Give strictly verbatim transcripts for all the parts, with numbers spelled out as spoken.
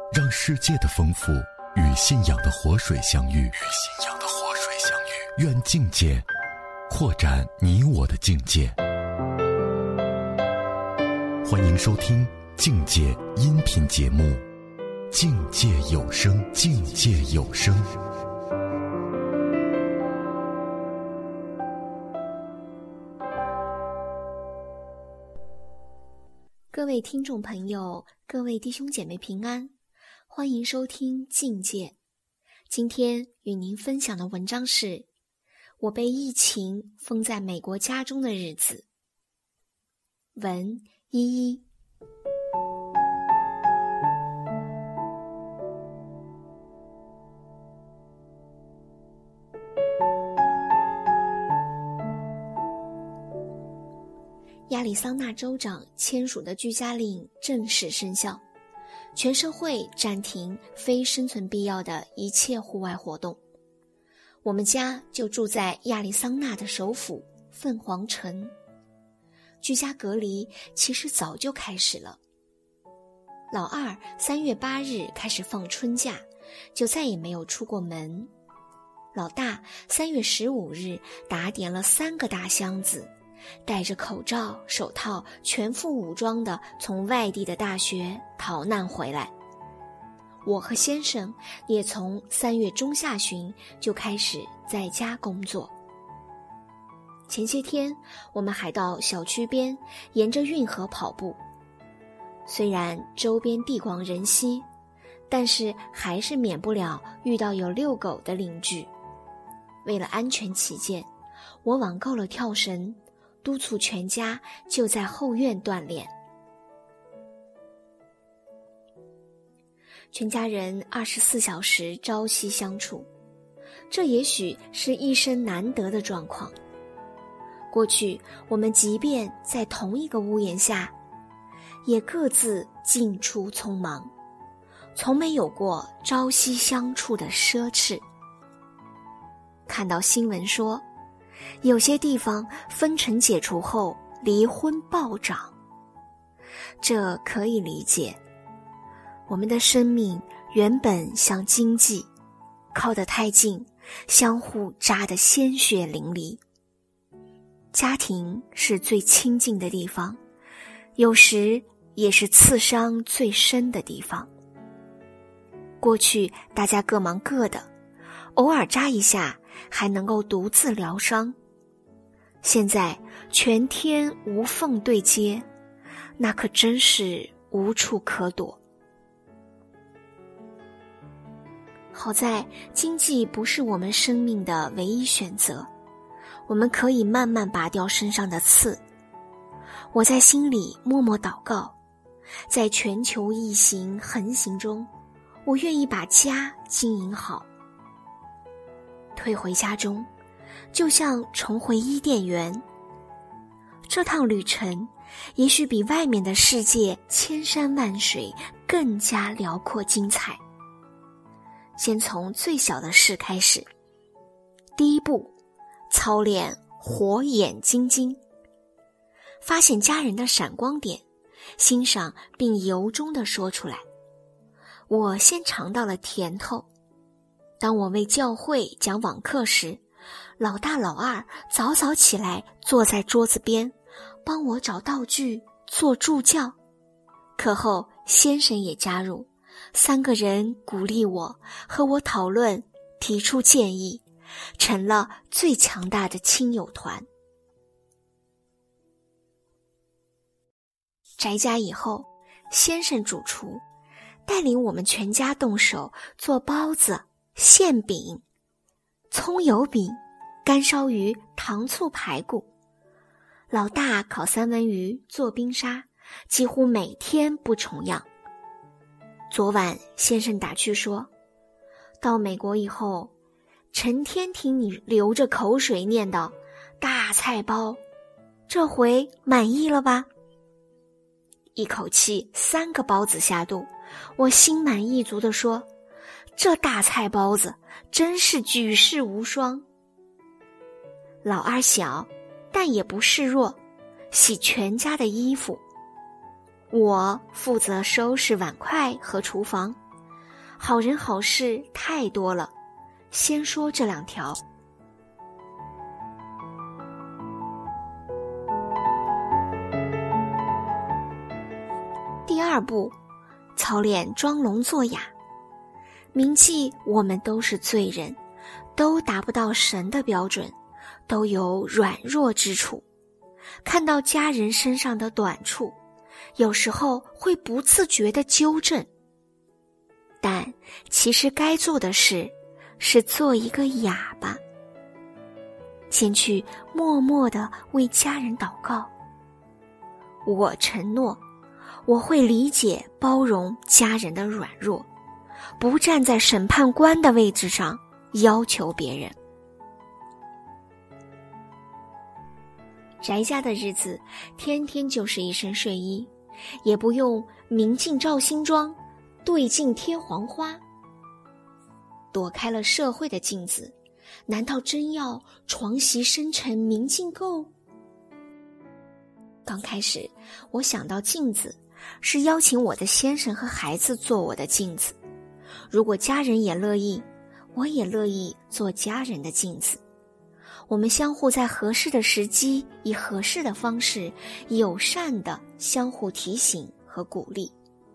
让世界的丰富与信仰的活水相遇，与信仰的活水相遇。愿境界扩展你我的境界。欢迎收听境界音频节目《境界有声》，境界有声。 各位听众朋友，各位弟兄姐妹平安，欢迎收听境界。今天与您分享的文章是我被疫情封在美国家中的日子。文依依。亚利桑那州长签署的居家令正式生效，全社会暂停非生存必要的一切户外活动。我们家就住在亚利桑那的首府凤凰城。居家隔离其实早就开始了。老二三月八日开始放春假，就再也没有出过门。老大三月十五日打点了三个大箱子，戴着口罩、手套，全副武装地从外地的大学逃难回来。我和先生也从三月中下旬就开始在家工作。前些天我们还到小区边沿着运河跑步，虽然周边地广人稀，但是还是免不了遇到有遛狗的邻居。为了安全起见，我网购了跳绳，督促全家就在后院锻炼。全家人二十四小时朝夕相处，这也许是一生难得的状况。过去我们即便在同一个屋檐下，也各自进出匆忙，从没有过朝夕相处的奢侈。看到新闻说，有些地方封城解除后离婚暴涨，这可以理解。我们的生命原本像经济，靠得太近，相互扎得鲜血淋漓。家庭是最亲近的地方，有时也是刺伤最深的地方。过去大家各忙各的，偶尔扎一下还能够独自疗伤，现在全天无缝对接，那可真是无处可躲。好在经济不是我们生命的唯一选择，我们可以慢慢拔掉身上的刺。我在心里默默祷告，在全球疫情横行中，我愿意把家经营好。退回家中，就像重回伊甸园。这趟旅程也许比外面的世界千山万水更加辽阔精彩。先从最小的事开始。第一步，操练火眼金睛，发现家人的闪光点，欣赏并由衷地说出来。我先尝到了甜头。当我为教会讲网课时，老大老二早早起来坐在桌子边，帮我找道具做助教。课后先生也加入，三个人鼓励我，和我讨论，提出建议，成了最强大的亲友团。宅家以后，先生主厨，带领我们全家动手做包子、馅饼、葱油饼、干烧鱼、糖醋排骨。老大烤三文鱼，做冰沙，几乎每天不重样。昨晚先生打趣说，到美国以后，成天听你流着口水念叨大菜包，这回满意了吧？一口气三个包子下肚，我心满意足地说，这大菜包子真是举世无双。老二小，但也不示弱，洗全家的衣服。我负责收拾碗筷和厨房， 好人好事太多了，先说这两条。第二步，操练装聋作哑。铭记我们都是罪人，都达不到神的标准，都有软弱之处。看到家人身上的短处，有时候会不自觉地纠正，但其实该做的事是做一个哑巴，先去默默地为家人祷告。我承诺，我会理解包容家人的软弱，不站在审判官的位置上要求别人。宅家的日子，天天就是一身睡衣，也不用明镜照新妆，对镜贴黄花。躲开了社会的镜子，难道真要床席深沉明镜构？刚开始，我想到镜子，是邀请我的先生和孩子做我的镜子。如果家人也乐意，我也乐意做家人的镜子。我们相互在合适的时机，以合适的方式，友善地相互提醒和鼓励。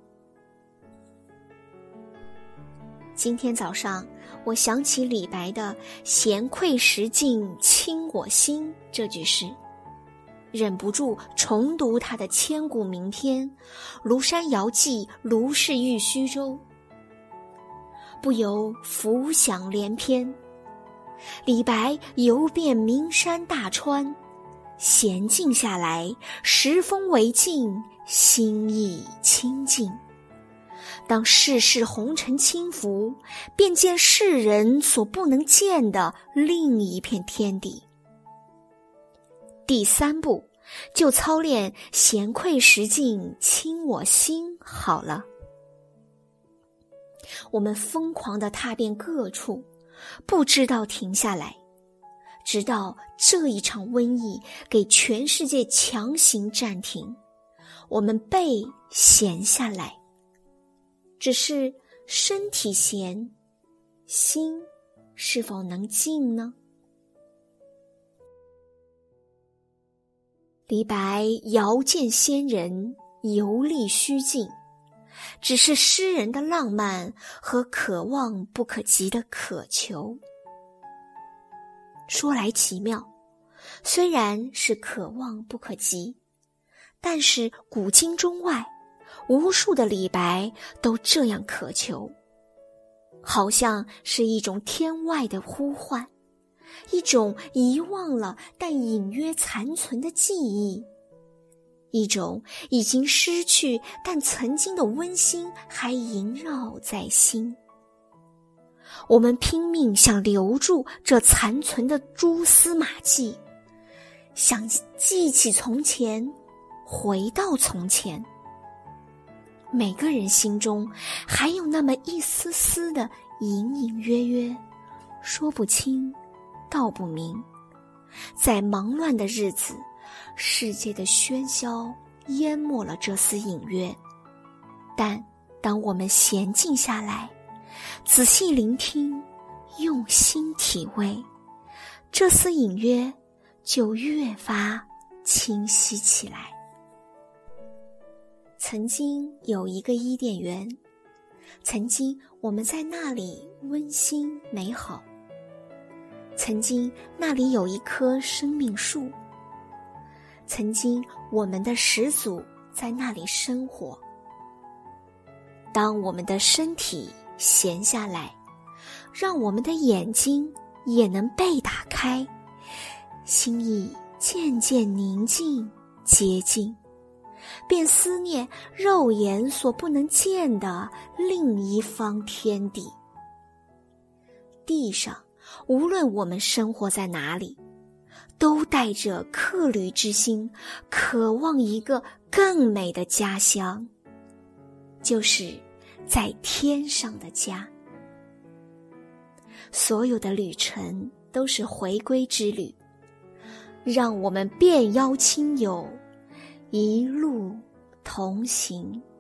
今天早上，我想起李白的“闲窥石镜清我心”这句诗，忍不住重读他的千古名篇《庐山遥寄卢氏玉虚舟》，不由浮想联翩。李白游遍名山大川，闲静下来，时风为静，心意清净。当世事红尘轻浮，便见世人所不能见的另一片天地。第三步，就操练闲窥石镜清我心好了。我们疯狂地踏遍各处，不知道停下来，直到这一场瘟疫给全世界强行暂停，我们背闲下来。只是身体闲，心是否能静呢？李白遥见仙人，游历虚境，只是诗人的浪漫和可望不可及的渴求。说来奇妙，虽然是可望不可及，但是古今中外，无数的李白都这样渴求，好像是一种天外的呼唤，一种遗忘了但隐约残存的记忆，一种已经失去但曾经的温馨还萦绕在心。我们拼命想留住这残存的蛛丝马迹，想记起从前，回到从前。每个人心中还有那么一丝丝的隐隐约约，说不清道不明。在忙乱的日子，世界的喧嚣淹没了这丝隐约，但当我们闲静下来，仔细聆听，用心体味，这丝隐约就越发清晰起来。曾经有一个伊甸园，曾经我们在那里温馨美好，曾经那里有一棵生命树，曾经我们的始祖在那里生活。当我们的身体闲下来，让我们的眼睛也能被打开，心意渐渐宁静洁净，便思念肉眼所不能见的另一方天地。地上无论我们生活在哪里，都带着客旅之心，渴望一个更美的家乡，就是在天上的家。所有的旅程都是回归之旅，让我们遍邀亲友，一路同行。